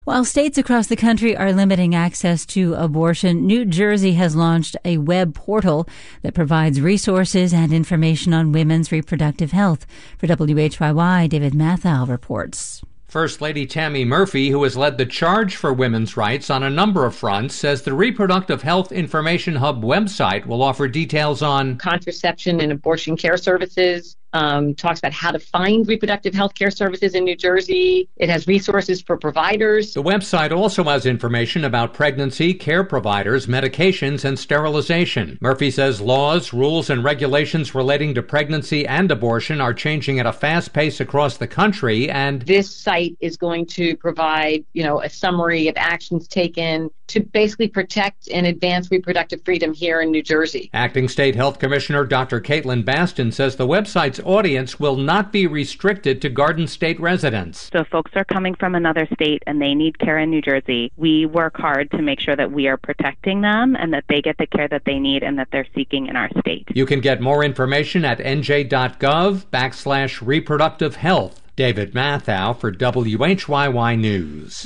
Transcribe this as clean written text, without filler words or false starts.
While states across the country are limiting access to abortion, New Jersey has launched a web portal that provides resources and information on women's reproductive health. For WHYY, David Mathau reports. First Lady Tammy Murphy, who has led the charge for women's rights on a number of fronts, says the Reproductive Health Information Hub website will offer details on contraception and abortion care services, talks about how to find reproductive health care services in New Jersey. It has resources for providers. The website also has information about pregnancy, care providers, medications, and sterilization. Murphy says laws, rules, and regulations relating to pregnancy and abortion are changing at a fast pace across the country, and this site is going to provide, a summary of actions taken to basically protect and advance reproductive freedom here in New Jersey. Acting State Health Commissioner Dr. Caitlin Baston says the website's audience will not be restricted to Garden State residents. So if folks are coming from another state and they need care in New Jersey, we work hard to make sure that we are protecting them and that they get the care that they need and that they're seeking in our state. You can get more information at nj.gov/reproductive health. David Mathau for WHYY News.